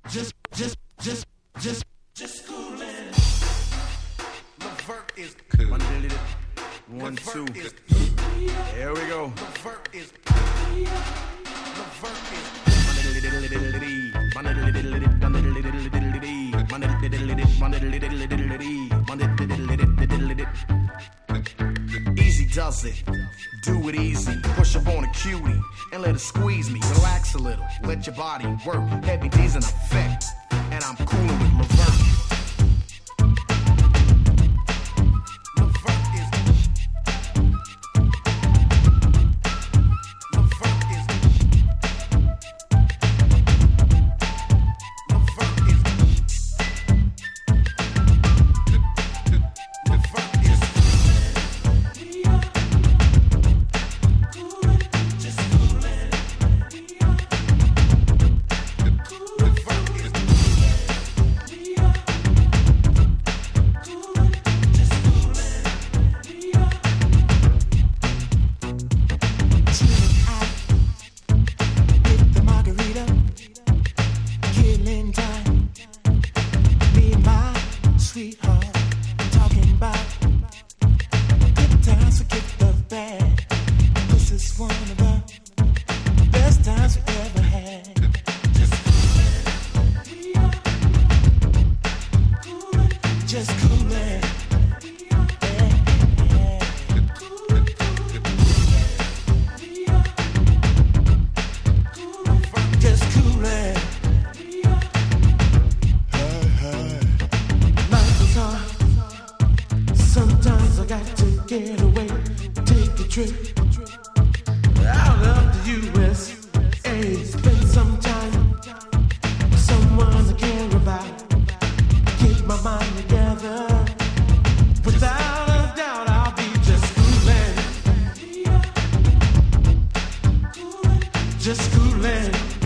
Just coolin'. Levert is Cool. 1, 2. Here we go. Levert is. Easy does it. Do it easy. Push up on a cutie and let it squeeze me. Relax a little. Let your body work. Heavy D's in effect. And I'm coolin' with Levert. Just coolin'.